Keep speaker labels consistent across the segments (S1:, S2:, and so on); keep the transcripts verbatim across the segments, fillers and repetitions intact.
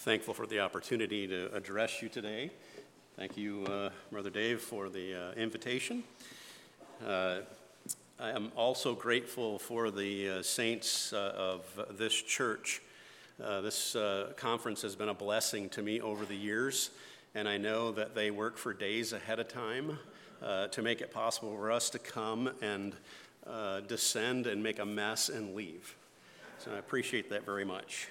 S1: thankful for the opportunity to address you today. Thank you, uh, Brother Dave, for the uh, invitation. Uh, I am also grateful for the uh, saints uh, of this church. Uh, this uh, conference has been a blessing to me over the years, and I know that they work for days ahead of time uh, to make it possible for us to come and uh, descend and make a mess and leave. So I appreciate that very much.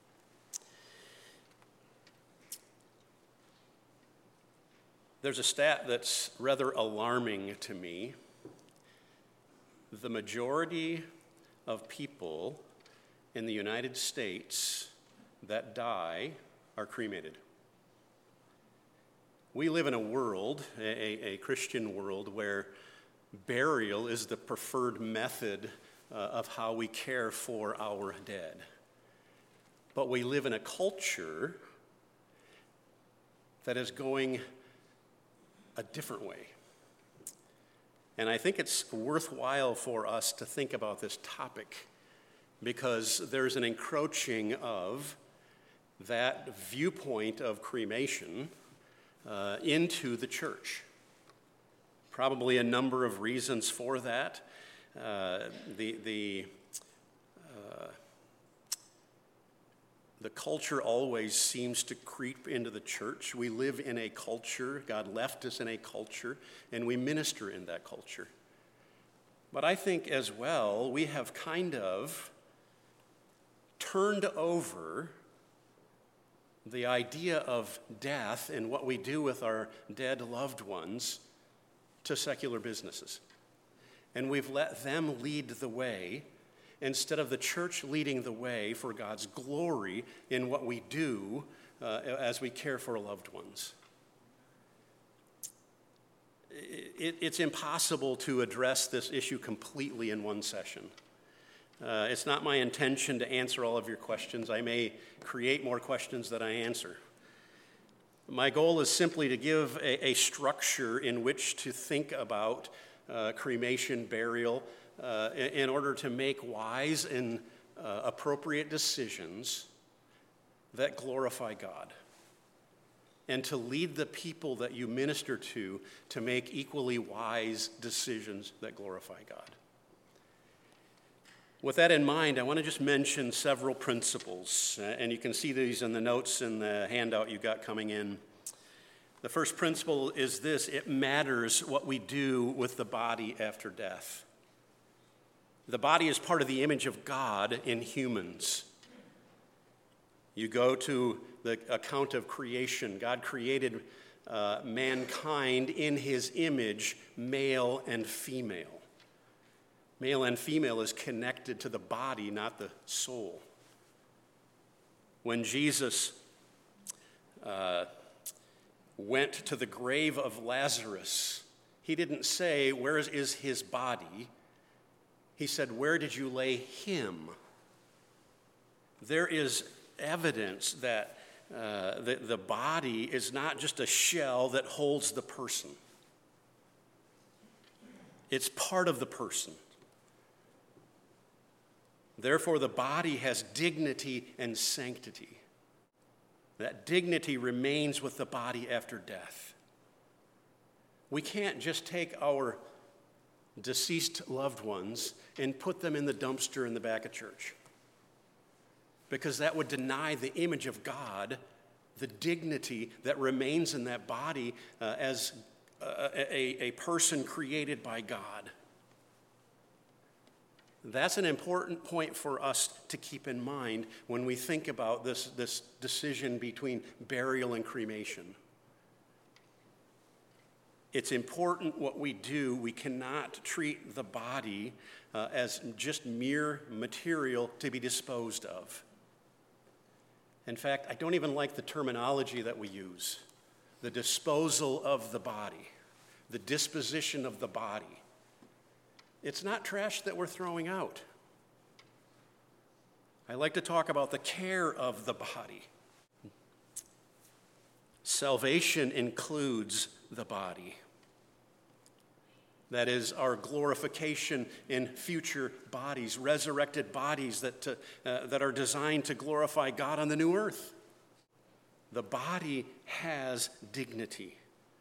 S1: There's a stat that's rather alarming to me. The majority of people in the United States that die are cremated. We live in a world, a, a Christian world, where burial is the preferred method uh, of how we care for our dead. But we live in a culture that is going a different way. And I think it's worthwhile for us to think about this topic because there's an encroaching of that viewpoint of cremation uh, into the church. Probably a number of reasons for that. Uh, the the uh, The culture always seems to creep into the church. We live in a culture. God left us in a culture, and we minister in that culture. But I think as well, we have kind of turned over the idea of death and what we do with our dead loved ones to secular businesses. And we've let them lead the way instead of the church leading the way for God's glory in what we do uh, as we care for loved ones. It, it's impossible to address this issue completely in one session. Uh, it's not my intention to answer all of your questions. I may create more questions than I answer. My goal is simply to give a, a structure in which to think about uh, cremation, burial, Uh, in, in order to make wise and uh, appropriate decisions that glorify God, and to lead the people that you minister to to make equally wise decisions that glorify God. With that in mind, I want to just mention several principles, uh, and you can see these in the notes in the handout you got coming in. The first principle is this: it matters what we do with the body after death. The body is part of the image of God in humans. You go to the account of creation. God created uh, mankind in his image, male and female. Male and female is connected to the body, not the soul. When Jesus uh, went to the grave of Lazarus, he didn't say, "Where is, is his body?" He said, "Where did you lay him?" There is evidence that uh, the, the body is not just a shell that holds the person. It's part of the person. Therefore, the body has dignity and sanctity. That dignity remains with the body after death. We can't just take our deceased loved ones and put them in the dumpster in the back of church, because that would deny the image of God, the dignity that remains in that body uh, as a, a, a person created by God. That's an important point for us to keep in mind when we think about this, this decision between burial and cremation. It's important what we do. We cannot treat the body uh, as just mere material to be disposed of. In fact, I don't even like the terminology that we use. The disposal of the body, the disposition of the body. It's not trash that we're throwing out. I like to talk about the care of the body. Salvation includes the body. That is our glorification in future bodies, resurrected bodies that, uh, uh, that are designed to glorify God on the new earth. The body has dignity.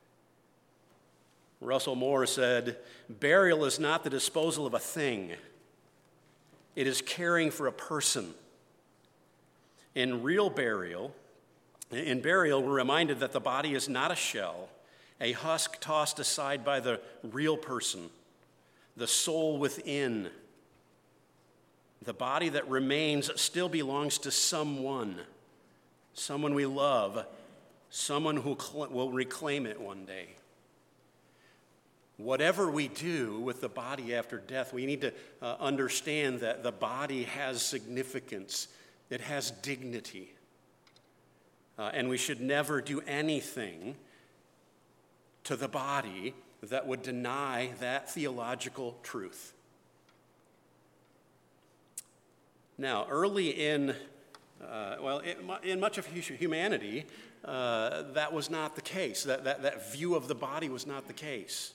S1: Russell Moore said, "Burial is not the disposal of a thing. It is caring for a person." In real burial, in burial, we're reminded that the body is not a shell, a husk tossed aside by the real person, the soul within. The body that remains still belongs to someone, someone we love, someone who will reclaim it one day. Whatever we do with the body after death, we need to uh, understand that the body has significance. It has dignity. Uh, and we should never do anything to the body that would deny that theological truth. Now, early in, uh, well, in, in much of humanity, uh, that was not the case. That, that, that view of the body was not the case.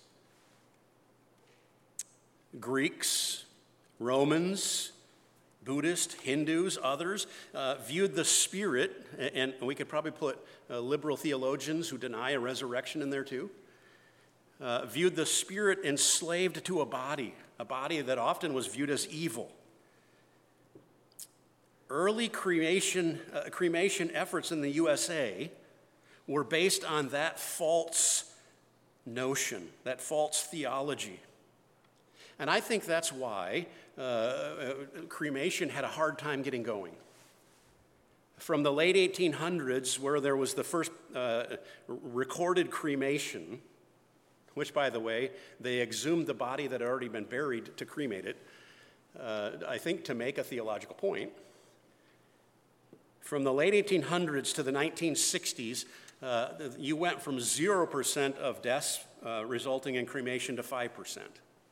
S1: Greeks, Romans, Buddhists, Hindus, others uh, viewed the spirit, and we could probably put uh, liberal theologians who deny a resurrection in there too, uh, viewed the spirit enslaved to a body, a body that often was viewed as evil. Early cremation, uh, cremation efforts in the U S A were based on that false notion, that false theology. And I think that's why uh, cremation had a hard time getting going. From the late eighteen hundreds, where there was the first uh, recorded cremation, which, by the way, they exhumed the body that had already been buried to cremate it, uh, I think to make a theological point. From the late eighteen hundreds to the nineteen sixties, uh, you went from zero percent of deaths uh, resulting in cremation to five percent.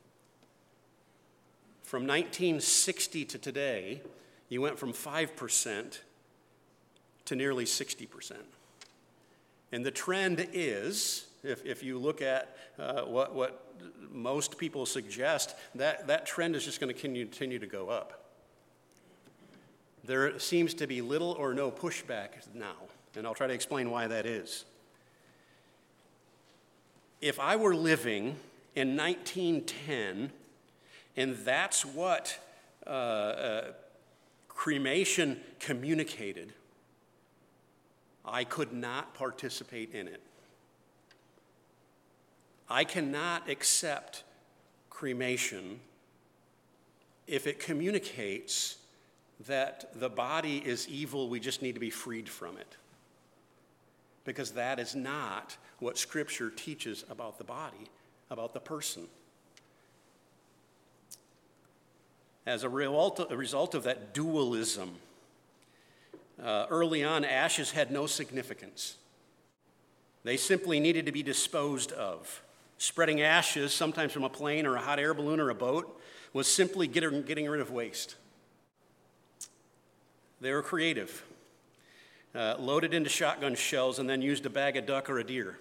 S1: From nineteen sixty to today, you went from five percent to nearly sixty percent. And the trend is, if, if you look at uh, what, what most people suggest, that, that trend is just going to continue to go up. There seems to be little or no pushback now, and I'll try to explain why that is. If I were living in nineteen ten, and that's what uh, uh, cremation communicated, I could not participate in it. I cannot accept cremation if it communicates that the body is evil, we just need to be freed from it. Because that is not what Scripture teaches about the body, about the person. As a result, a result of that dualism, uh, early on, ashes had no significance. They simply needed to be disposed of. Spreading ashes, sometimes from a plane or a hot air balloon or a boat, was simply getting, getting rid of waste. They were creative, uh, loaded into shotgun shells and then used to bag a duck or a deer.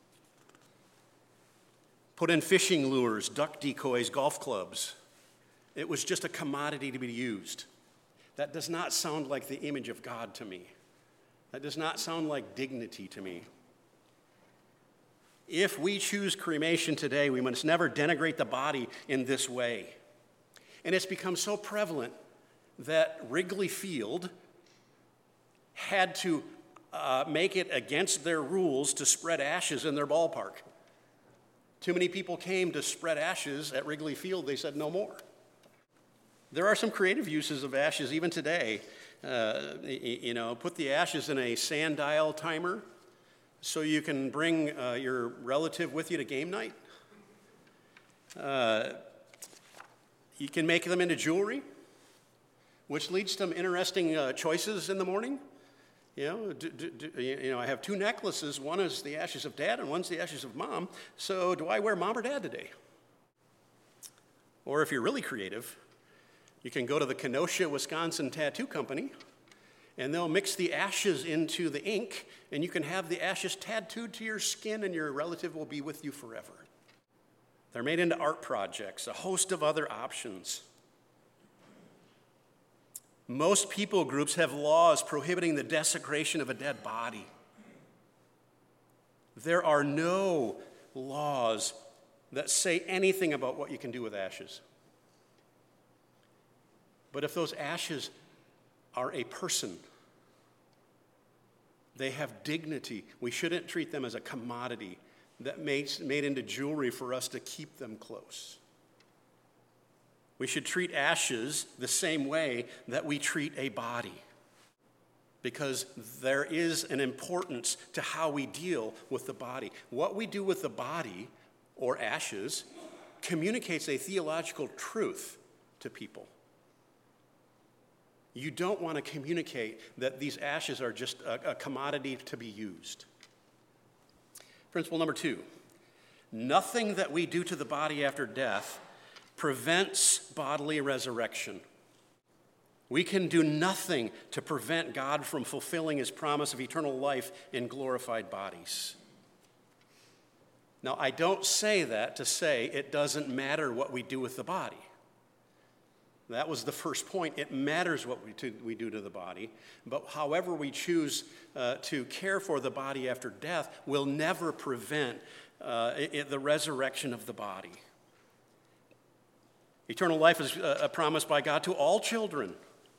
S1: Put in fishing lures, duck decoys, golf clubs. It was just a commodity to be used. That does not sound like the image of God to me. That does not sound like dignity to me. If we choose cremation today, we must never denigrate the body in this way. And it's become so prevalent that Wrigley Field had to uh, make it against their rules to spread ashes in their ballpark. Too many people came to spread ashes at Wrigley Field. They said no more. There are some creative uses of ashes even today. Uh, you know, put the ashes in a sundial timer so you can bring uh, your relative with you to game night. Uh, you can make them into jewelry, which leads to some interesting uh, choices in the morning. You know, do, do, do, you know, I have two necklaces. One is the ashes of dad and one's the ashes of mom. So do I wear mom or dad today? Or if you're really creative, you can go to the Kenosha, Wisconsin Tattoo Company, and they'll mix the ashes into the ink, and you can have the ashes tattooed to your skin, and your relative will be with you forever. They're made into art projects, a host of other options. Most people groups have laws prohibiting the desecration of a dead body. There are no laws that say anything about what you can do with ashes. But if those ashes are a person, they have dignity. We shouldn't treat them as a commodity that makes made into jewelry for us to keep them close. We should treat ashes the same way that we treat a body, because there is an importance to how we deal with the body. What we do with the body, or ashes, communicates a theological truth to people. You don't want to communicate that these ashes are just a, a commodity to be used. Principle number two, nothing that we do to the body after death prevents bodily resurrection. We can do nothing to prevent God from fulfilling his promise of eternal life in glorified bodies. Now, I don't say that to say it doesn't matter what we do with the body. That was the first point. It matters what we, to, we do to the body, but however we choose uh, to care for the body after death will never prevent uh, it, the resurrection of the body. Eternal life is a promise by God to all children,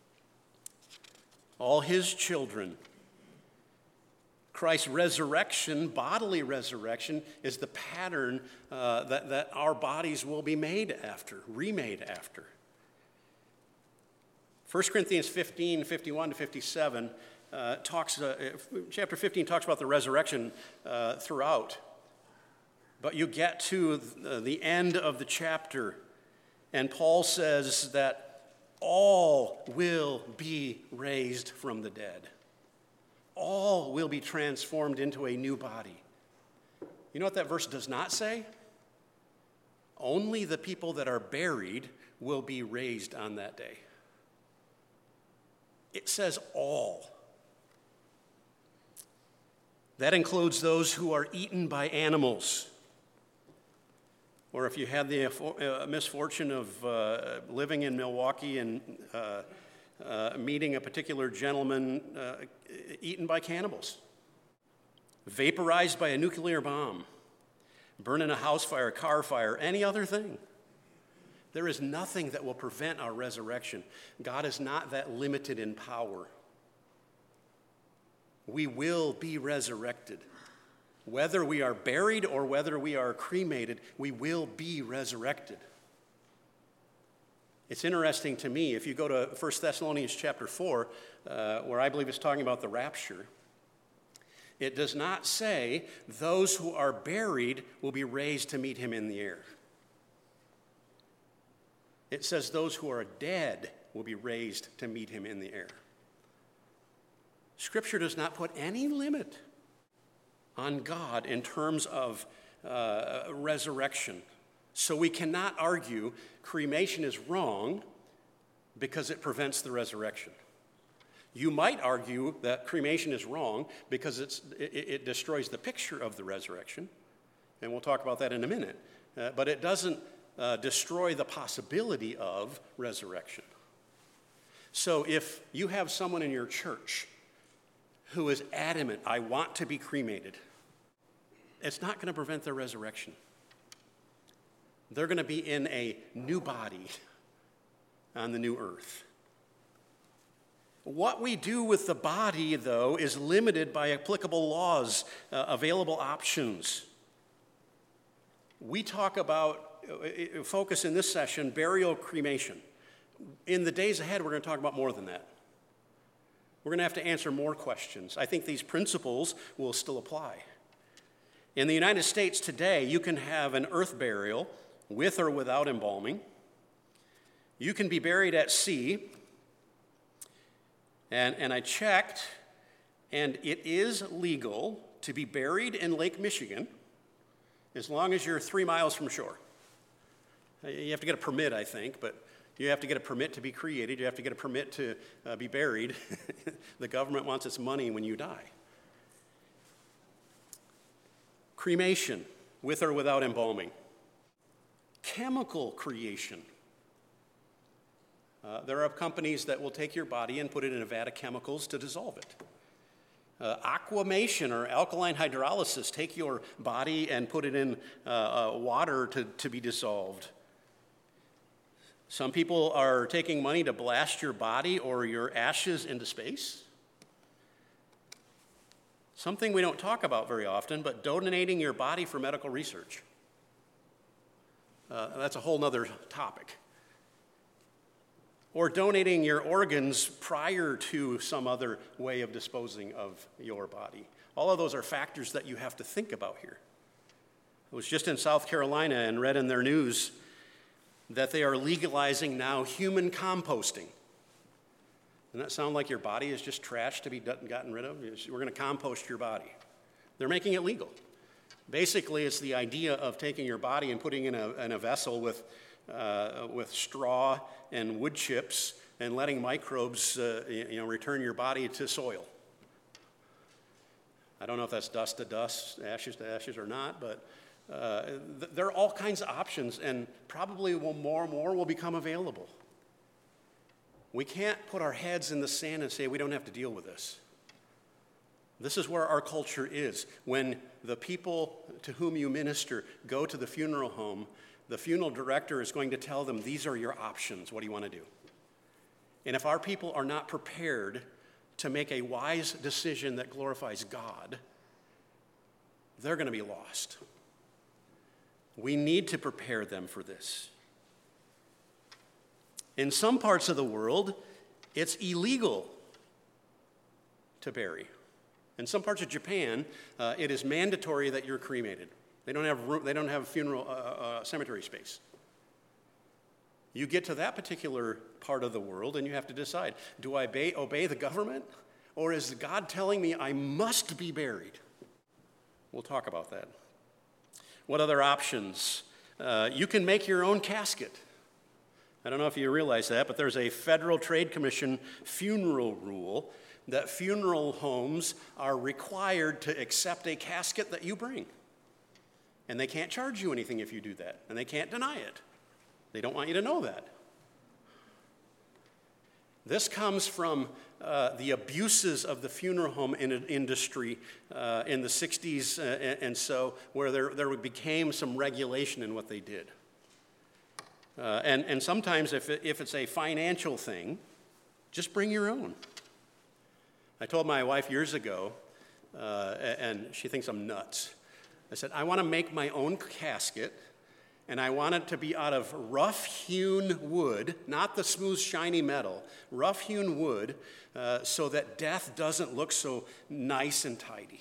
S1: all his children. Christ's resurrection, bodily resurrection, is the pattern uh, that, that our bodies will be made after, remade after. First Corinthians fifteen, fifty-one to fifty-seven, uh, talks, uh, chapter fifteen talks about the resurrection uh, throughout. But you get to the end of the chapter, and Paul says that all will be raised from the dead. All will be transformed into a new body. You know what that verse does not say? Only the people that are buried will be raised on that day. It says all. That includes those who are eaten by animals. Or if you had the uh, misfortune of uh, living in Milwaukee and uh, uh, meeting a particular gentleman uh, eaten by cannibals, vaporized by a nuclear bomb, burned in a house fire, car fire, any other thing. There is nothing that will prevent our resurrection. God is not that limited in power. We will be resurrected. Whether we are buried or whether we are cremated, we will be resurrected. It's interesting to me, if you go to First Thessalonians chapter four, uh, where I believe it's talking about the rapture, it does not say those who are buried will be raised to meet him in the air. It says those who are dead will be raised to meet him in the air. Scripture does not put any limit on God in terms of uh, resurrection. So we cannot argue cremation is wrong because it prevents the resurrection. You might argue that cremation is wrong because it's, it, it destroys the picture of the resurrection, and we'll talk about that in a minute. Uh, but it doesn't uh, destroy the possibility of resurrection. So if you have someone in your church who is adamant, I want to be cremated, it's not going to prevent their resurrection. They're going to be in a new body on the new earth. What we do with the body, though, is limited by applicable laws, uh, available options. We talk about, uh, focus in this session, burial, cremation. In the days ahead, we're going to talk about more than that. We're going to have to answer more questions. I think these principles will still apply. In the United States today, you can have an earth burial with or without embalming. You can be buried at sea. And, and I checked, and it is legal to be buried in Lake Michigan as long as you're three miles from shore. You have to get a permit, I think, but you have to get a permit to be created. You have to get a permit to uh, be buried. The government wants its money when you die. Cremation, with or without embalming. Chemical creation. Uh, there are companies that will take your body and put it in a vat of chemicals to dissolve it. Uh, aquamation or alkaline hydrolysis, take your body and put it in uh, uh, water to, to be dissolved. Some people are taking money to blast your body or your ashes into space. Something we don't talk about very often, but donating your body for medical research. Uh, that's a whole nother topic. Or donating your organs prior to some other way of disposing of your body. All of those are factors that you have to think about here. I was just in South Carolina and read in their news that they are legalizing now human composting. Doesn't that sound like your body is just trash to be gotten rid of? We're going to compost your body. They're making it legal. Basically, it's the idea of taking your body and putting it in a, in a vessel with Uh, with straw and wood chips and letting microbes uh, you know, return your body to soil. I don't know if that's dust to dust, ashes to ashes or not, but uh, th- there are all kinds of options, and probably will more and more will become available. We can't put our heads in the sand and say we don't have to deal with this. This is where our culture is. When the people to whom you minister go to the funeral home, the funeral director is going to tell them, these are your options. What do you want to do? And if our people are not prepared to make a wise decision that glorifies God, they're going to be lost. We need to prepare them for this. In some parts of the world, it's illegal to bury. In some parts of Japan, uh, it is mandatory that you're cremated. They don't have room, they don't have funeral uh, uh, cemetery space. You get to that particular part of the world and you have to decide, do I obey, obey the government, or is God telling me I must be buried? We'll talk about that. What other options? Uh, you can make your own casket. I don't know if you realize that, but there's a Federal Trade Commission funeral rule that funeral homes are required to accept a casket that you bring. And they can't charge you anything if you do that, and they can't deny it. They don't want you to know that. This comes from uh, the abuses of the funeral home in, industry uh, in the sixties uh, and, and so, where there, there became some regulation in what they did. Uh, and, and sometimes if, it, if it's a financial thing, just bring your own. I told my wife years ago, uh, and she thinks I'm nuts. I said, I want to make my own casket, and I want it to be out of rough-hewn wood, not the smooth, shiny metal, rough-hewn wood, uh, so that death doesn't look so nice and tidy.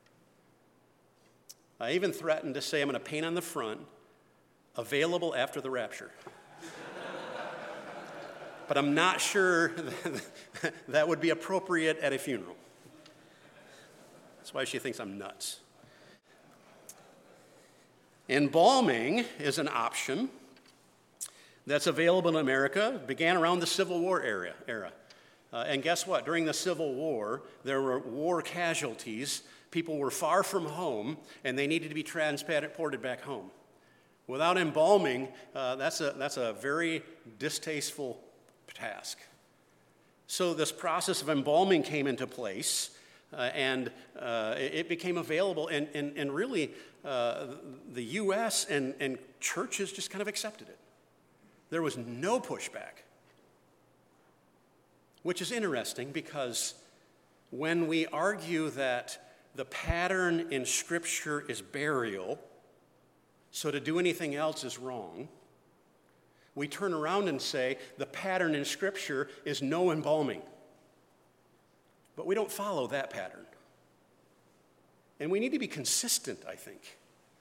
S1: I even threatened to say I'm going to paint on the front, available after the rapture. But I'm not sure that would be appropriate at a funeral. That's why she thinks I'm nuts. Embalming is an option that's available in America. It began around the Civil War era. era. Uh, and guess what? During the Civil War, there were war casualties. People were far from home, and they needed to be transported back home. Without embalming, uh, that's a, that's a very distasteful task. So this process of embalming came into place, uh, and uh, it, it became available, and, and, and really uh, the U S and, and churches just kind of accepted it. There was no pushback, which is interesting because when we argue that the pattern in Scripture is burial, so to do anything else is wrong, we turn around and say the pattern in Scripture is no embalming. But we don't follow that pattern. And we need to be consistent, I think.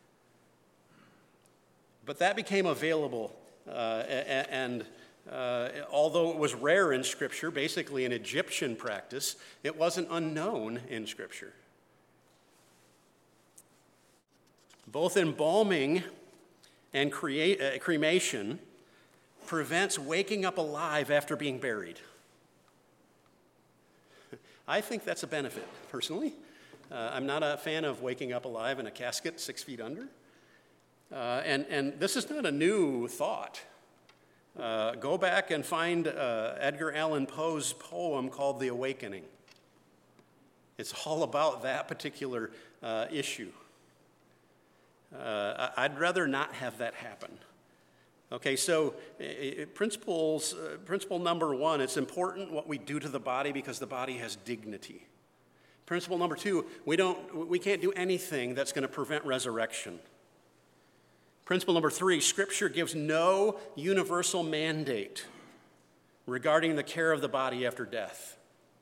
S1: But that became available, uh, and uh, although it was rare in Scripture, basically an Egyptian practice, it wasn't unknown in Scripture. Both embalming and crea- uh, cremation prevents waking up alive after being buried. I think that's a benefit, personally. Uh, I'm not a fan of waking up alive in a casket six feet under. Uh, and, and this is not a new thought. Uh, go back and find uh, Edgar Allan Poe's poem called The Awakening. It's all about that particular uh, issue. Uh, I'd rather not have that happen. Okay, so uh, principles, uh, principle number one, it's important what we do to the body because the body has dignity. Principle number two, we don't, we can't do anything that's going to prevent resurrection. Principle number three, Scripture gives no universal mandate regarding the care of the body after death.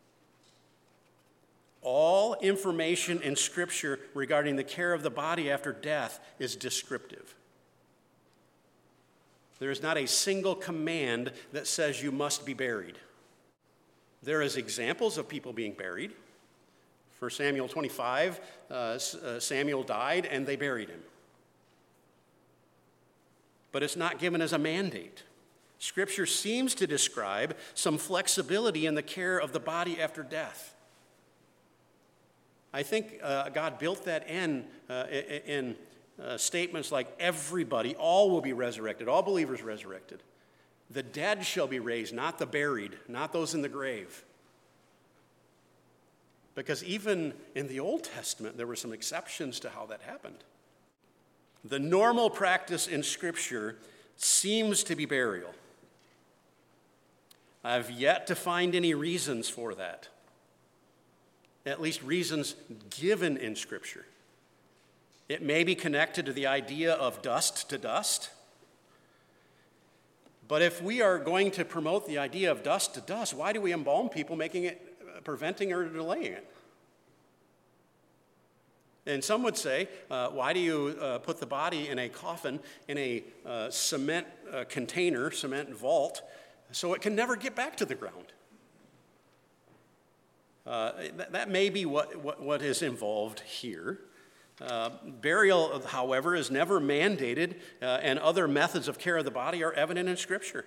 S1: All information in Scripture regarding the care of the body after death is descriptive. There is not a single command that says you must be buried. There is examples of people being buried. First Samuel twenty-five, uh, Samuel died and they buried him. But it's not given as a mandate. Scripture seems to describe some flexibility in the care of the body after death. I think uh, God built that in, uh, in uh, statements like everybody, all will be resurrected, all believers resurrected. The dead shall be raised, not the buried, not those in the grave. Because even in the Old Testament, there were some exceptions to how that happened. The normal practice in Scripture seems to be burial. I've yet to find any reasons for that. At least reasons given in Scripture. It may be connected to the idea of dust to dust. But if we are going to promote the idea of dust to dust, why do we embalm people, making it, preventing or delaying it? And some would say, uh, why do you uh, put the body in a coffin, in a uh, cement uh, container, cement vault, so it can never get back to the ground? Uh, that, that may be what, what, what is involved here. Uh, burial, however, is never mandated, uh, and other methods of care of the body are evident in Scripture.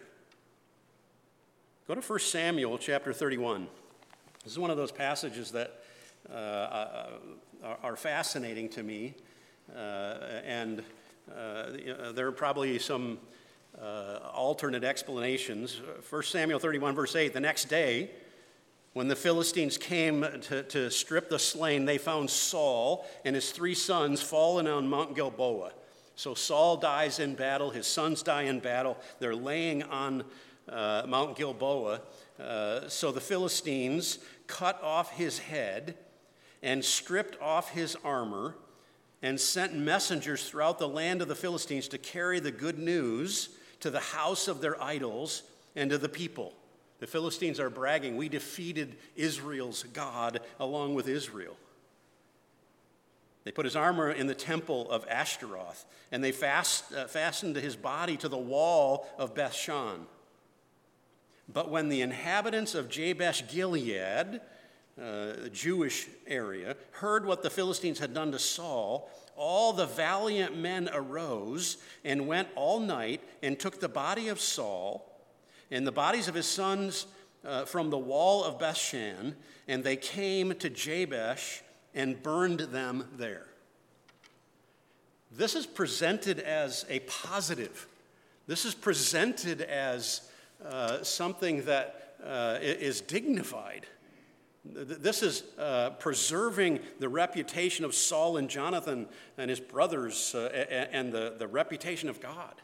S1: Go to First Samuel chapter thirty-one. This is one of those passages that uh, are fascinating to me, uh, and uh, there are probably some uh, alternate explanations. First Samuel thirty-one, verse eight, the next day, when the Philistines came to, to strip the slain, they found Saul and his three sons fallen on Mount Gilboa. So Saul dies in battle, his sons die in battle. They're laying on uh, Mount Gilboa. Uh, so the Philistines cut off his head and stripped off his armor and sent messengers throughout the land of the Philistines to carry the good news to the house of their idols and to the people. The Philistines are bragging, we defeated Israel's God along with Israel. They put his armor in the temple of Ashtaroth, and they fast, uh, fastened his body to the wall of Bethshan. But when the inhabitants of Jabesh Gilead, uh, Jewish area, heard what the Philistines had done to Saul, all the valiant men arose and went all night and took the body of Saul and the bodies of his sons uh, from the wall of Bethshan, and they came to Jabesh and burned them there. This is presented as a positive. This is presented as uh, something that uh, is dignified. This is uh, preserving the reputation of Saul and Jonathan and his brothers uh, and the, the reputation of God.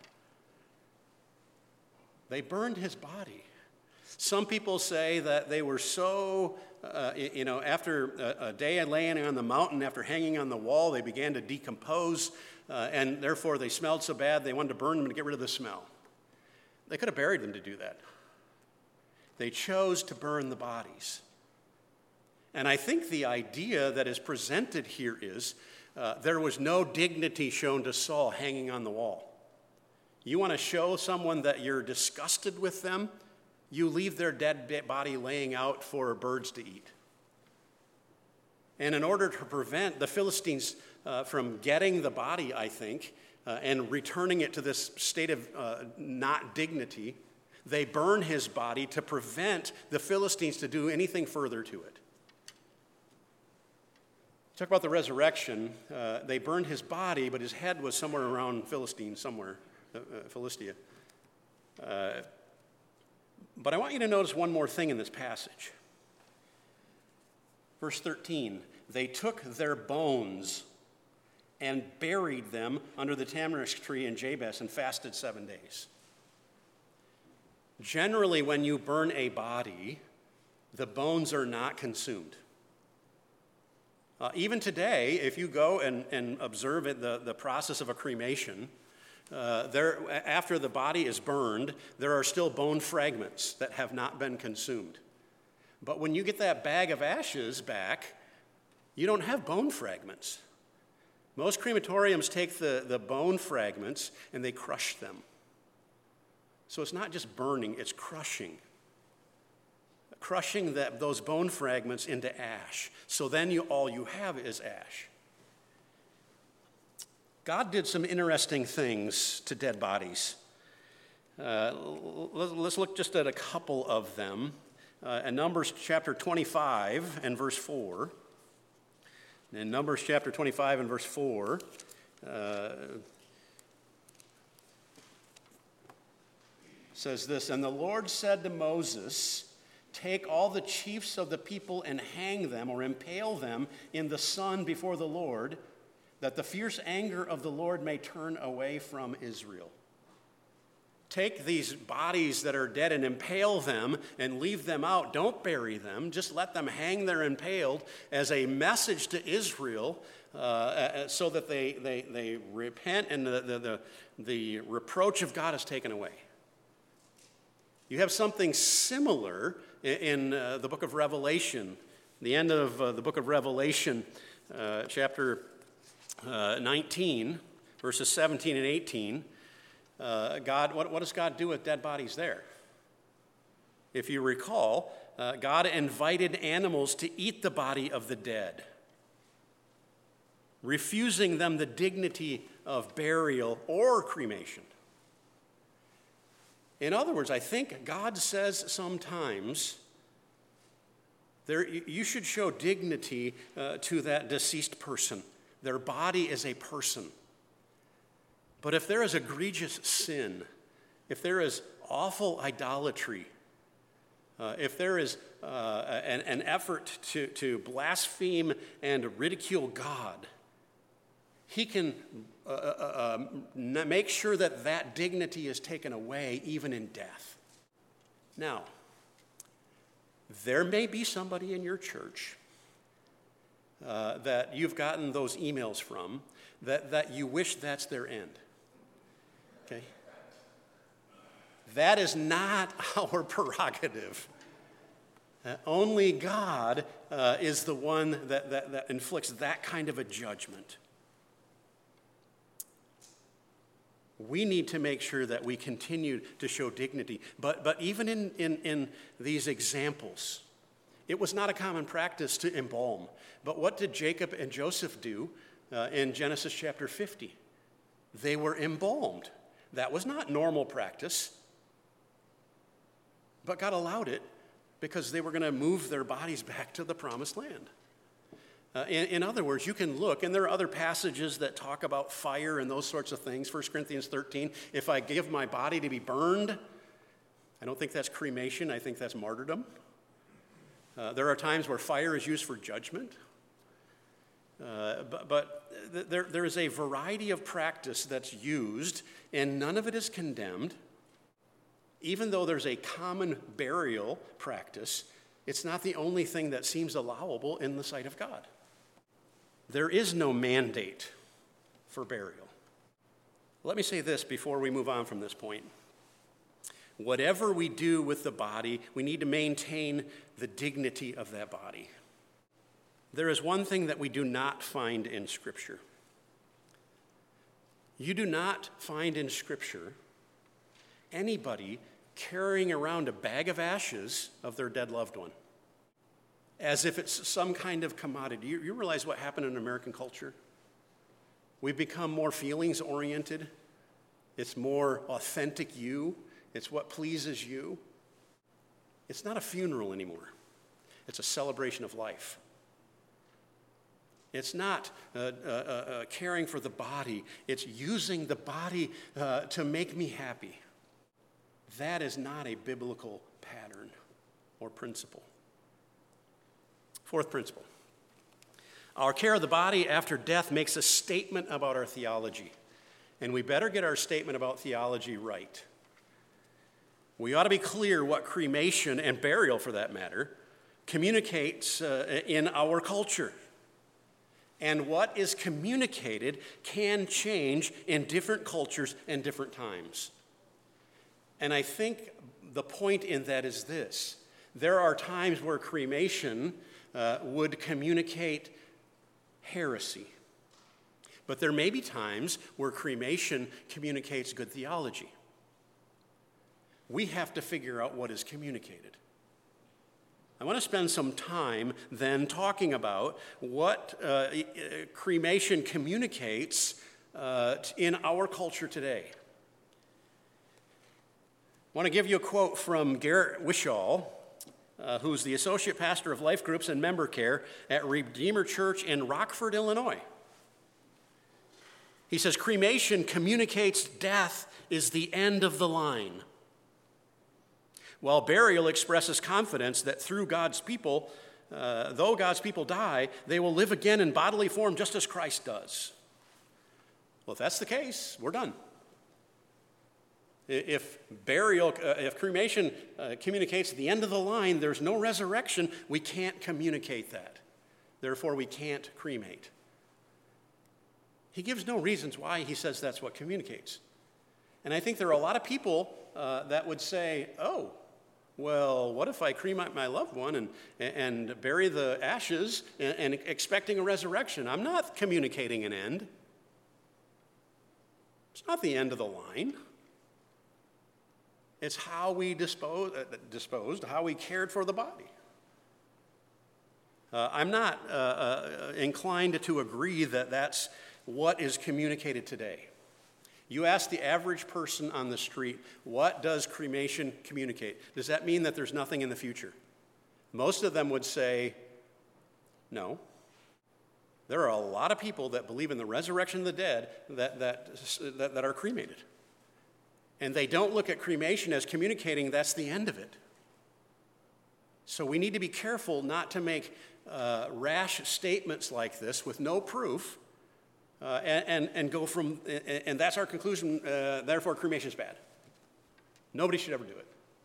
S1: They burned his body. Some people say that they were so, uh, you know, after a, a day of laying on the mountain, after hanging on the wall, they began to decompose, uh, and therefore they smelled so bad they wanted to burn them to get rid of the smell. They could have buried them to do that. They chose to burn the bodies. And I think the idea that is presented here is uh, there was no dignity shown to Saul hanging on the wall. You want to show someone that you're disgusted with them, you leave their dead body laying out for birds to eat. And in order to prevent the Philistines uh, from getting the body, I think, uh, and returning it to this state of uh, not dignity, they burn his body to prevent the Philistines to do anything further to it. Talk about the resurrection. Uh, they burned his body, but his head was somewhere around Philistine, somewhere. Uh, Philistia. Uh, but I want you to notice one more thing in this passage. Verse thirteen, they took their bones and buried them under the tamarisk tree in Jabez and fasted seven days. Generally, when you burn a body, the bones are not consumed. Uh, even today, if you go and, and observe it, the, the process of a cremation, uh, there, after the body is burned, there are still bone fragments that have not been consumed. But when you get that bag of ashes back, you don't have bone fragments. Most crematoriums take the, the bone fragments and they crush them. So it's not just burning, it's crushing. Crushing that, those bone fragments into ash. So then you, all you have is ash. God did some interesting things to dead bodies. Uh, let's look just at a couple of them. Uh, in Numbers chapter twenty-five and verse four. In Numbers chapter twenty-five and verse four, uh, says this, "And the Lord said to Moses, take all the chiefs of the people and hang them or impale them in the sun before the Lord, that the fierce anger of the Lord may turn away from Israel." Take these bodies that are dead and impale them and leave them out. Don't bury them. Just let them hang there impaled as a message to Israel uh, so that they, they, they repent and the, the, the, the reproach of God is taken away. You have something similar in, in uh, the book of Revelation. The end of uh, the book of Revelation, uh, chapter uh, nineteen, verses seventeen and eighteen. Uh, God, what, what does God do with dead bodies there? If you recall, uh, God invited animals to eat the body of the dead, refusing them the dignity of burial or cremation. In other words, I think God says sometimes there, you should show dignity uh, to that deceased person. Their body is a person. But if there is egregious sin, if there is awful idolatry, uh, if there is uh, an, an effort to, to blaspheme and ridicule God, he can uh, uh, uh, make sure that that dignity is taken away even in death. Now, there may be somebody in your church uh, that you've gotten those emails from that, that you wish that's their end. Okay? That is not our prerogative. Uh, only God uh, is the one that, that, that inflicts that kind of a judgment. We need to make sure that we continue to show dignity. But, but even in, in, in these examples, it was not a common practice to embalm. But what did Jacob and Joseph do uh, in Genesis chapter fifty? They were embalmed. That was not normal practice, but God allowed it because they were going to move their bodies back to the promised land. Uh, in, in other words, you can look, and there are other passages that talk about fire and those sorts of things. First Corinthians thirteen, if I give my body to be burned, I don't think that's cremation, I think that's martyrdom. Uh, there are times where fire is used for judgment. Uh, but but th- there, there is a variety of practice that's used, and none of it is condemned. Even though there's a common burial practice, it's not the only thing that seems allowable in the sight of God. There is no mandate for burial. Let me say this before we move on from this point. Whatever we do with the body, we need to maintain the dignity of that body. There is one thing that we do not find in Scripture. You do not find in Scripture anybody carrying around a bag of ashes of their dead loved one, as if it's some kind of commodity. You, you realize what happened in American culture? We've become more feelings-oriented. It's more authentic you. It's what pleases you. It's not a funeral anymore. It's a celebration of life. It's not uh, uh, uh, caring for the body. It's using the body uh, to make me happy. That is not a biblical pattern or principle. Fourth principle. Our care of the body after death makes a statement about our theology, and we better get our statement about theology right. We ought to be clear what cremation and burial, for that matter, communicates uh, in our culture. And what is communicated can change in different cultures and different times. And I think the point in that is this. There are times where cremation uh, would communicate heresy. But there may be times where cremation communicates good theology. We have to figure out what is communicated. I want to spend some time then talking about what uh, cremation communicates uh, in our culture today. I want to give you a quote from Garrett Wishall, uh, who's the Associate Pastor of Life Groups and Member Care at Redeemer Church in Rockford, Illinois. He says, cremation communicates death is the end of the line, while burial expresses confidence that through God's people, uh, though God's people die, they will live again in bodily form just as Christ does. Well, if that's the case, we're done. If burial, uh, if cremation uh, communicates the end of the line, there's no resurrection, we can't communicate that. Therefore, we can't cremate. He gives no reasons why he says that's what communicates. And I think there are a lot of people uh, that would say, oh, well, what if I cremate my loved one and, and bury the ashes and, and expecting a resurrection? I'm not communicating an end. It's not the end of the line. It's how we dispose, uh, disposed, how we cared for the body. Uh, I'm not uh, uh, inclined to agree that that's what is communicated today. You ask the average person on the street, what does cremation communicate? Does that mean that there's nothing in the future? Most of them would say, no. There are a lot of people that believe in the resurrection of the dead that, that, that, that are cremated. And they don't look at cremation as communicating that's the end of it. So we need to be careful not to make uh, rash statements like this with no proof, Uh, and, and, and go from, and, and that's our conclusion, uh, therefore cremation is bad. Nobody should ever do it.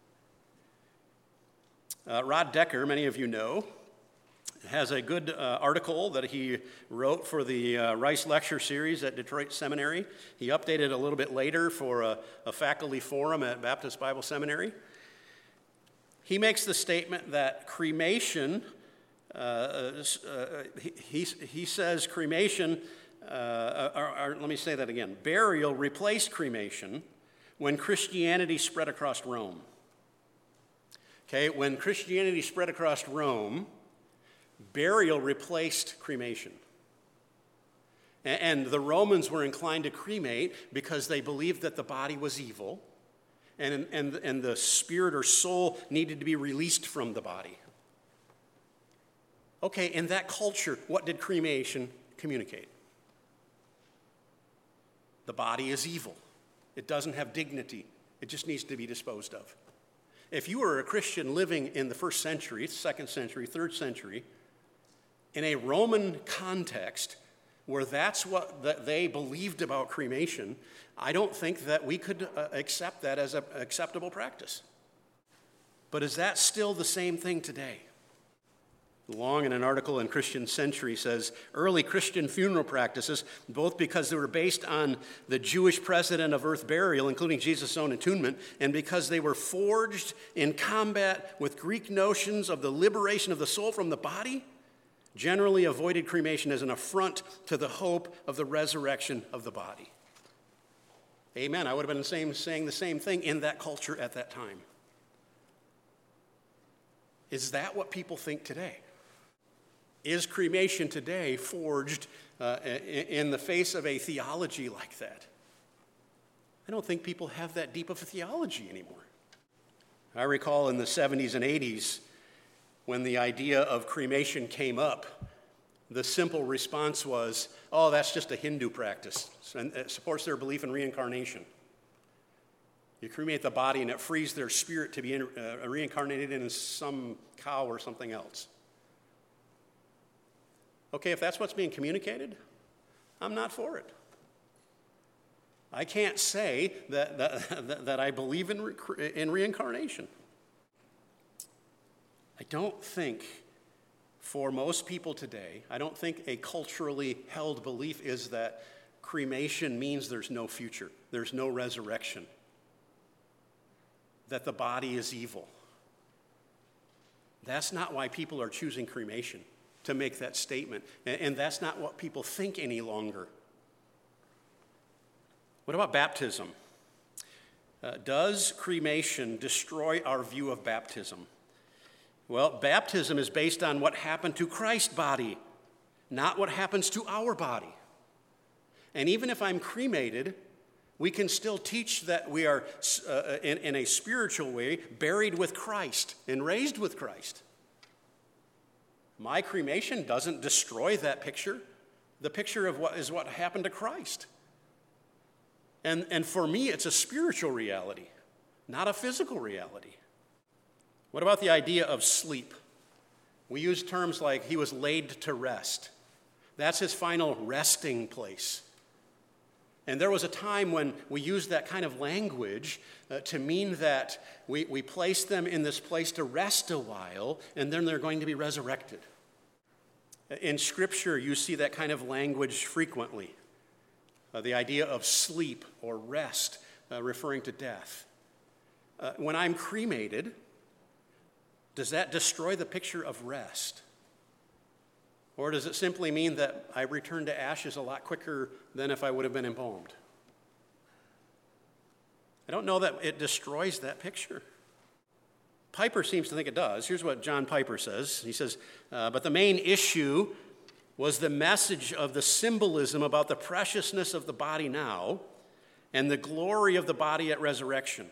S1: Uh, Rod Decker, many of you know, has a good uh, article that he wrote for the uh, Rice Lecture Series at Detroit Seminary. He updated a little bit later for a, a faculty forum at Baptist Bible Seminary. He makes the statement that cremation, uh, uh, he, he, he says cremation, Uh, or, or, let me say that again. Burial replaced cremation when Christianity spread across Rome. Okay, when Christianity spread across Rome, burial replaced cremation. And, and the Romans were inclined to cremate because they believed that the body was evil and, and, and the spirit or soul needed to be released from the body. Okay, in that culture, what did cremation communicate? The body is evil. It doesn't have dignity. It just needs to be disposed of. If you were a Christian living in the first century, second century, third century, in a Roman context where that's what they believed about cremation, I don't think that we could uh, accept that as an acceptable practice. But is that still the same thing today? Long, in an article in Christian Century, says early Christian funeral practices, both because they were based on the Jewish precedent of earth burial, including Jesus' own entombment, and because they were forged in combat with Greek notions of the liberation of the soul from the body, generally avoided cremation as an affront to the hope of the resurrection of the body. Amen. I would have been the same, saying the same thing in that culture at that time. Is that what people think today? Is cremation today forged uh, in the face of a theology like that? I don't think people have that deep of a theology anymore. I recall in the seventies and eighties, when the idea of cremation came up, the simple response was, oh, that's just a Hindu practice, and it supports their belief in reincarnation. You cremate the body and it frees their spirit to be in, uh, reincarnated in some cow or something else. Okay, if that's what's being communicated, I'm not for it. I can't say that, that, that I believe in, re- in reincarnation. I don't think, for most people today, I don't think a culturally held belief is that cremation means there's no future, there's no resurrection, that the body is evil. That's not why people are choosing cremation, to make that statement. And, and that's not what people think any longer. What about baptism? Uh, does cremation destroy our view of baptism? Well, baptism is based on what happened to Christ's body, not what happens to our body. And even if I'm cremated, we can still teach that we are, uh, in, in a spiritual way, buried with Christ and raised with Christ. My cremation doesn't destroy that picture. The picture of what is what happened to Christ. And, and for me, it's a spiritual reality, not a physical reality. What about the idea of sleep? We use terms like he was laid to rest. That's his final resting place. And there was a time when we used that kind of language uh, to mean that we, we place them in this place to rest a while, and then they're going to be resurrected. In Scripture, you see that kind of language frequently. Uh, the idea of sleep or rest, uh, referring to death. Uh, when I'm cremated, does that destroy the picture of rest? Or does it simply mean that I return to ashes a lot quicker than if I would have been embalmed? I don't know that it destroys that picture. Piper seems to think it does. Here's what John Piper says. He says, uh, but the main issue was the message of the symbolism about the preciousness of the body now and the glory of the body at resurrection.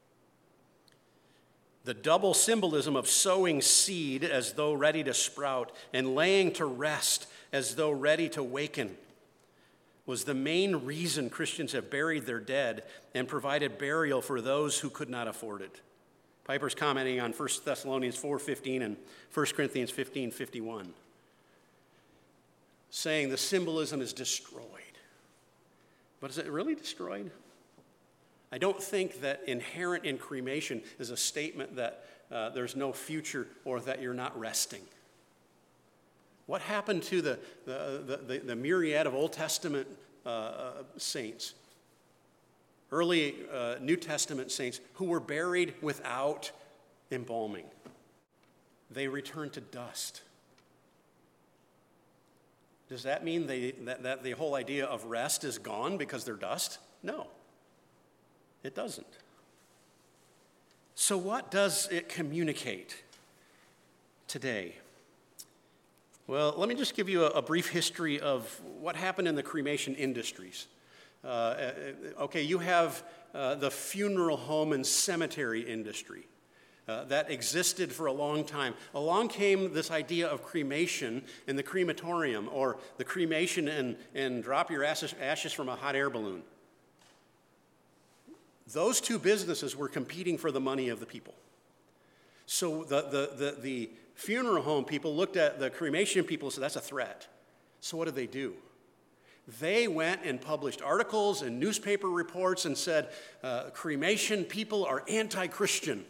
S1: The double symbolism of sowing seed as though ready to sprout and laying to rest as though ready to waken was the main reason Christians have buried their dead and provided burial for those who could not afford it. Piper's commenting on First Thessalonians four fifteen and First Corinthians fifteen fifty-one, saying the symbolism is destroyed. But is it really destroyed? I don't think that inherent in cremation is a statement that uh, there's no future or that you're not resting. What happened to the, the, the, the myriad of Old Testament uh, uh, saints, early uh, New Testament saints who were buried without embalming? They returned to dust. Does that mean they, that, that the whole idea of rest is gone because they're dust? No. It doesn't. So what does it communicate today? Well, let me just give you a, a brief history of what happened in the cremation industries. Uh, okay, you have uh, the funeral home and cemetery industry. Uh, that existed for a long time. Along came this idea of cremation in the crematorium, or the cremation and, and drop your ashes, ashes from a hot air balloon. Those two businesses were competing for the money of the people. So the, the, the, the funeral home people looked at the cremation people and said, that's a threat. So what did they do? They went and published articles and newspaper reports and said, uh, cremation people are anti-Christian.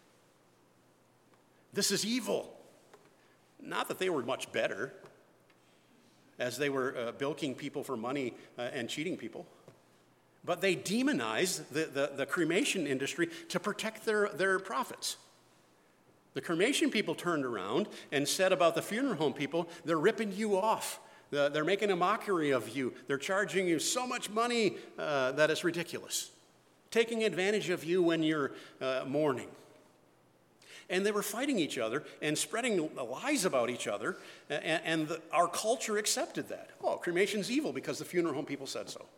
S1: This is evil. Not that they were much better, as they were uh, bilking people for money uh, and cheating people. But they demonized the, the, the cremation industry to protect their, their profits. The cremation people turned around and said about the funeral home people, they're ripping you off. They're making a mockery of you. They're charging you so much money uh, that it's ridiculous. Taking advantage of you when you're uh, mourning. And they were fighting each other and spreading lies about each other, and, and the, our culture accepted that. Oh, cremation's evil because the funeral home people said so.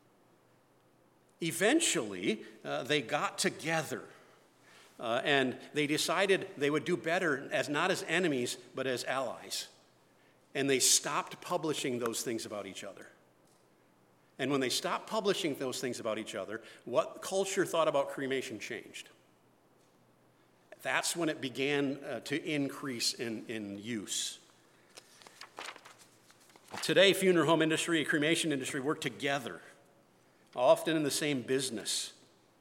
S1: Eventually, uh, they got together, uh, and they decided they would do better as not as enemies, but as allies. And they stopped publishing those things about each other. And when they stopped publishing those things about each other, what culture thought about cremation changed. That's when it began uh, to increase in, in use. Today, funeral home industry, cremation industry work together, often in the same business.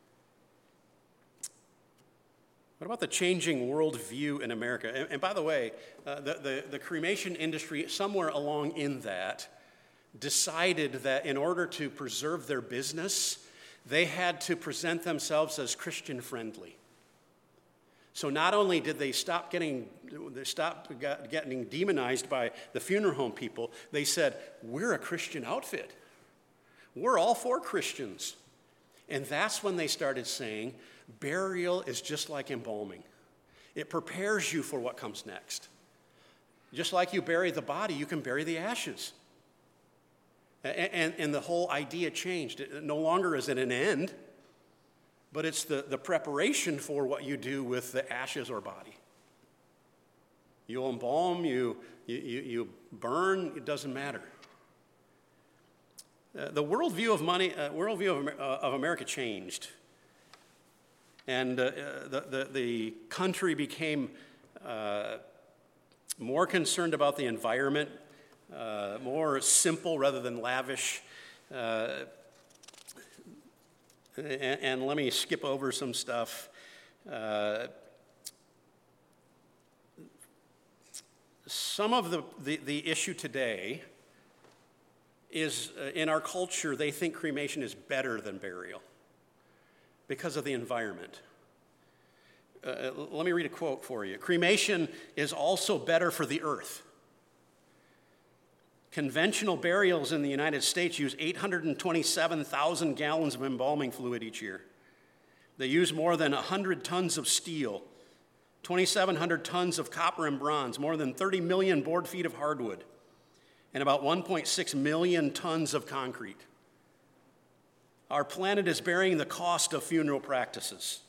S1: What about the changing worldview in America? And, and by the way, uh, the, the, the cremation industry, somewhere along in that, decided that in order to preserve their business, they had to present themselves as Christian-friendly. So not only did they stop getting, they stopped getting demonized by the funeral home people, they said, we're a Christian outfit. We're all for Christians. And that's when they started saying, burial is just like embalming. It prepares you for what comes next. Just like you bury the body, you can bury the ashes. And, and, and the whole idea changed. It no longer is it an end, but it's the, the preparation for what you do with the ashes or body. You embalm, you, you, you burn, it doesn't matter. Uh, the worldview of money, uh, worldview of, uh, of America changed. And uh, the, the, the country became uh, more concerned about the environment, uh, more simple rather than lavish. Uh, and, and let me skip over some stuff. Uh, some of the, the, the issue today is uh, in our culture, they think cremation is better than burial because of the environment. Uh, let me read a quote for you. Cremation is also better for the earth. Conventional burials in the United States use eight hundred twenty-seven thousand gallons of embalming fluid each year. They use more than one hundred tons of steel, twenty-seven hundred tons of copper and bronze, more than thirty million board feet of hardwood, and about one point six million tons of concrete. Our planet is bearing the cost of funeral practices.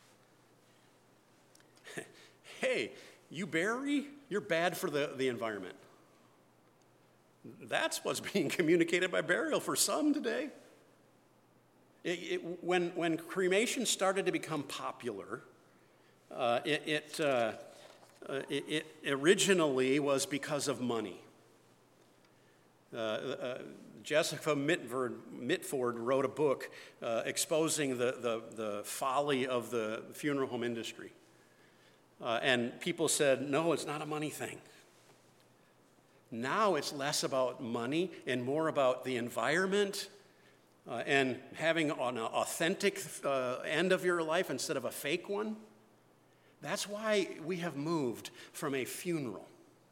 S1: Hey, you bury, you're bad for the, the environment. That's what's being communicated by burial for some today. It, it, when, when cremation started to become popular, uh, it, it, uh, uh, it, it originally was because of money. Uh, uh, Jessica Mitford, Mitford wrote a book uh, exposing the, the, the folly of the funeral home industry. Uh, and people said, no, it's not a money thing. Now it's less about money and more about the environment uh, and having an authentic uh, end of your life instead of a fake one. That's why we have moved from a funeral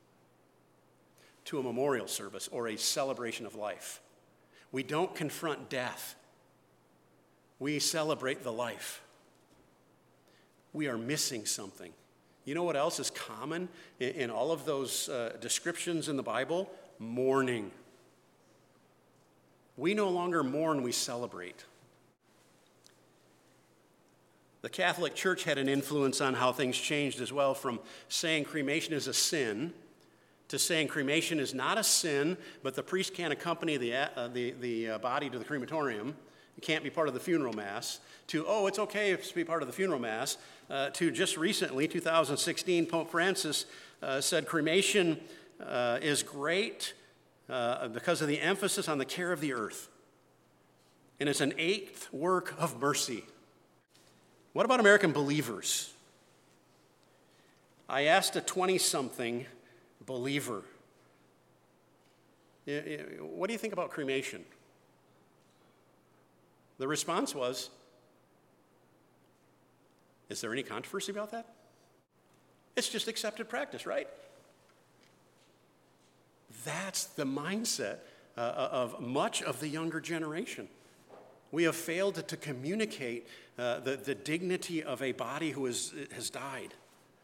S1: to a memorial service or a celebration of life. We don't confront death. We celebrate the life. We are missing something. You know what else is common in, in all of those uh, descriptions in the Bible? Mourning. We no longer mourn, we celebrate. The Catholic Church had an influence on how things changed as well, from saying cremation is a sin to saying cremation is not a sin, but the priest can't accompany the, uh, the, the uh, body to the crematorium. It can't be part of the funeral mass, to, oh, it's okay to be part of the funeral mass, uh, to just recently, two thousand sixteen, Pope Francis uh, said cremation uh, is great uh, because of the emphasis on the care of the earth. And it's an eighth work of mercy. What about American believers? I asked a twenty-something believer, what do you think about cremation? The response was, is there any controversy about that? It's just accepted practice, right? That's the mindset uh, of much of the younger generation. We have failed to, to communicate uh, the, the dignity of a body who is, has died.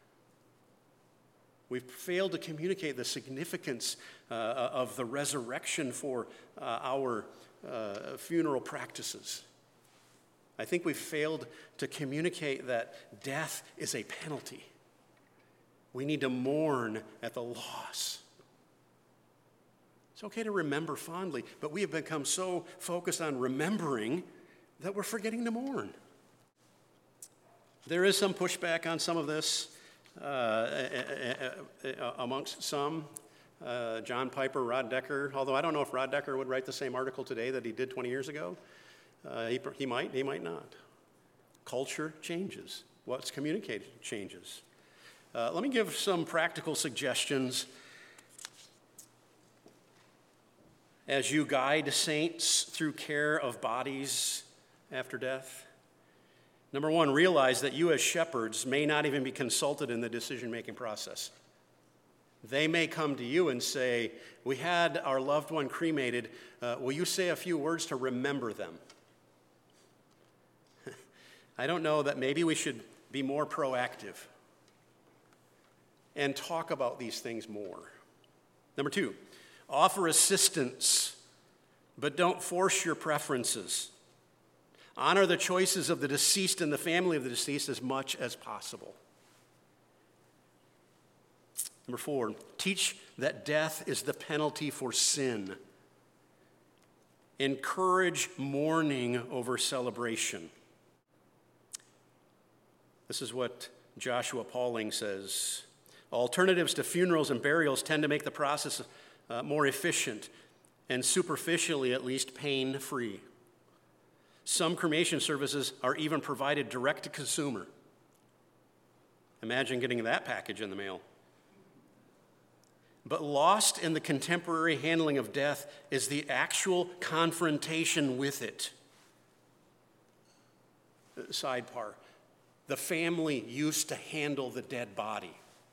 S1: We've failed to communicate the significance uh, of the resurrection for uh, our uh, funeral practices. I think we've failed to communicate that death is a penalty. We need to mourn at the loss. It's okay to remember fondly, but we have become so focused on remembering that we're forgetting to mourn. There is some pushback on some of this uh, amongst some. Uh, John Piper, Rod Decker, although I don't know if Rod Decker would write the same article today that he did twenty years ago. Uh, he, he might, he might not. Culture changes. What's communicated changes. Uh, let me give some practical suggestions as you guide saints through care of bodies after death. Number one, realize that you as shepherds may not even be consulted in the decision-making process. They may come to you and say, we had our loved one cremated. Uh, will you say a few words to remember them? I don't know, that maybe we should be more proactive and talk about these things more. Number two, offer assistance, but don't force your preferences. Honor the choices of the deceased and the family of the deceased as much as possible. Number four, teach that death is the penalty for sin. Encourage mourning over celebration. This is what Joshua Pauling says. Alternatives to funerals and burials tend to make the process uh, more efficient and superficially, at least, pain-free. Some cremation services are even provided direct to consumer. Imagine getting that package in the mail. But lost in the contemporary handling of death is the actual confrontation with it. Sidebar. The family used to handle the dead body.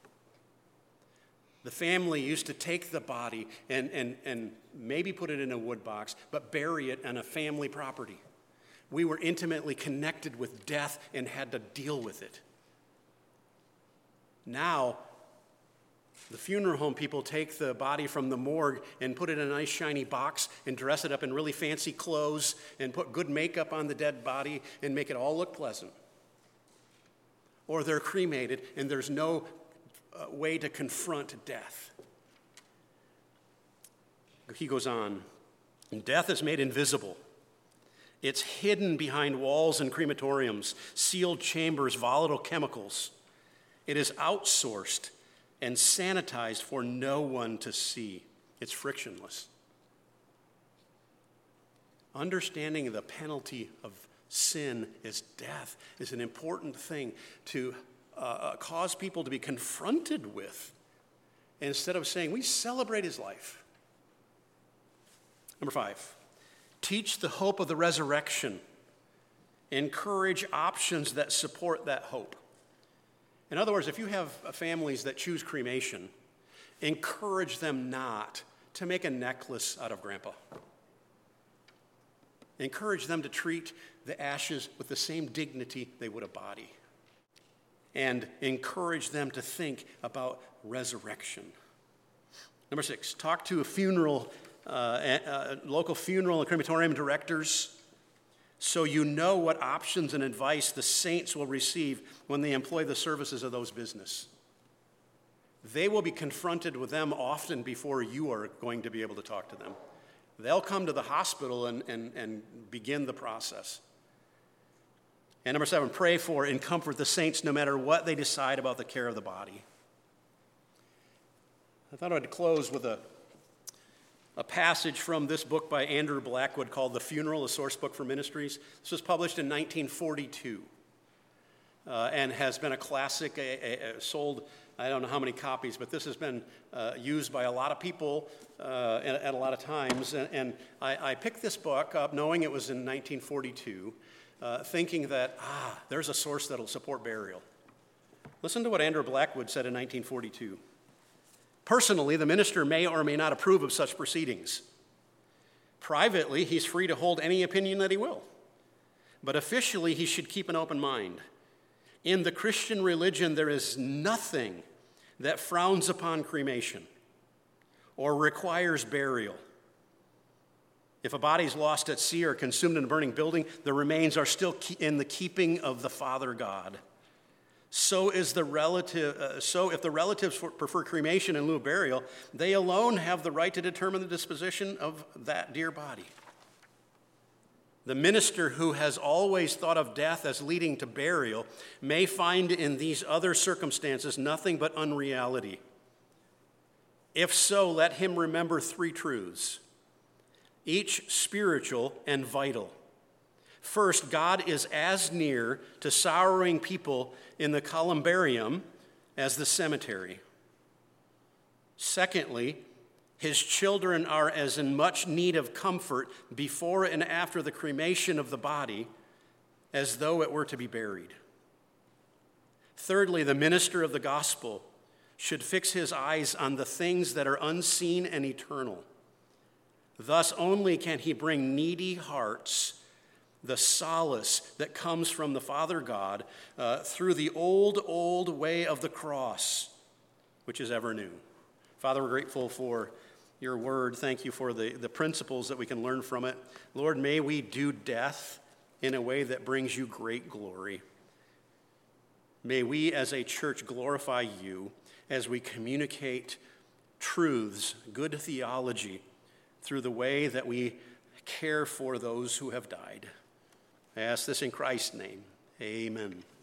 S1: The family used to take the body and, and, and maybe put it in a wood box, but bury it on a family property. We were intimately connected with death and had to deal with it. Now, the funeral home people take the body from the morgue and put it in a nice shiny box and dress it up in really fancy clothes and put good makeup on the dead body and make it all look pleasant. Or they're cremated and there's no uh, way to confront death. He goes on, death is made invisible. It's hidden behind walls and crematoriums, sealed chambers, volatile chemicals. It is outsourced and sanitized for no one to see. It's frictionless. Understanding the penalty of sin is death is an important thing to uh, cause people to be confronted with instead of saying, we celebrate his life. Number five, teach the hope of the resurrection. Encourage options that support that hope. In other words, if you have families that choose cremation, encourage them not to make a necklace out of grandpa. Encourage them to treat the ashes with the same dignity they would a body. And encourage them to think about resurrection. Number six, talk to a funeral, uh, uh, local funeral and crematorium directors so you know what options and advice the saints will receive when they employ the services of those business. They will be confronted with them often before you are going to be able to talk to them. They'll come to the hospital and, and, and begin the process. And number seven, pray for and comfort the saints no matter what they decide about the care of the body. I thought I'd close with a, a passage from this book by Andrew Blackwood called The Funeral, a Source Book for Ministries. This was published in nineteen forty-two uh, and has been a classic, a, a, a sold, I don't know how many copies, but this has been uh, used by a lot of people uh, at, at a lot of times. And, and I, I picked this book up knowing it was in nineteen forty-two, uh, thinking that, ah, there's a source that'll support burial. Listen to what Andrew Blackwood said in nineteen forty-two. Personally, the minister may or may not approve of such proceedings. Privately, he's free to hold any opinion that he will. But officially, he should keep an open mind. In the Christian religion, there is nothing that frowns upon cremation or requires burial. If a body is lost at sea or consumed in a burning building, the remains are still in the keeping of the Father God. So is the relative. Uh, so if the relatives prefer cremation in lieu of burial, they alone have the right to determine the disposition of that dear body. The minister who has always thought of death as leading to burial may find in these other circumstances nothing but unreality. If so, let him remember three truths, each spiritual and vital. First, God is as near to sorrowing people in the columbarium as the cemetery. Secondly, his children are as in much need of comfort before and after the cremation of the body as though it were to be buried. Thirdly, the minister of the gospel should fix his eyes on the things that are unseen and eternal. Thus only can he bring needy hearts the solace that comes from the Father God uh, through the old, old way of the cross, which is ever new. Father, we're grateful for your word. Thank you for the, the principles that we can learn from it. Lord, may we do death in a way that brings you great glory. May we as a church glorify you as we communicate truths, good theology, through the way that we care for those who have died. I ask this in Christ's name. Amen.